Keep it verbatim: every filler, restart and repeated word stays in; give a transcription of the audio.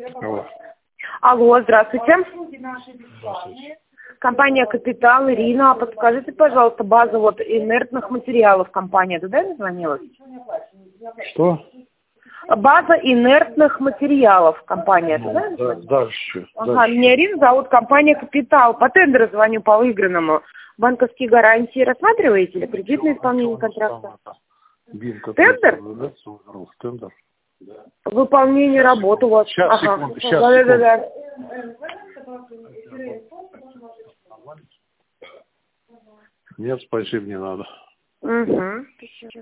Алло. Алло, здравствуйте. Здравствуйте. Компания «Капитал», Ирина. Подскажите, пожалуйста, базу вот инертных материалов компания. Туда я звонила? Что? База инертных материалов компания. Ну, Туда я да, звонила? дальше. Ага, дальше. меня Ирина зовут, компания «Капитал». По тендеру звоню по выигранному. Банковские гарантии рассматриваете или кредитное исполнение контракта? Бин, Тендер? выиграл в тендер. Выполнение работ у вас. Сейчас, Ага. секунду, сейчас, Да, да, секунду. да, Нет, спасибо, не надо. да. Угу.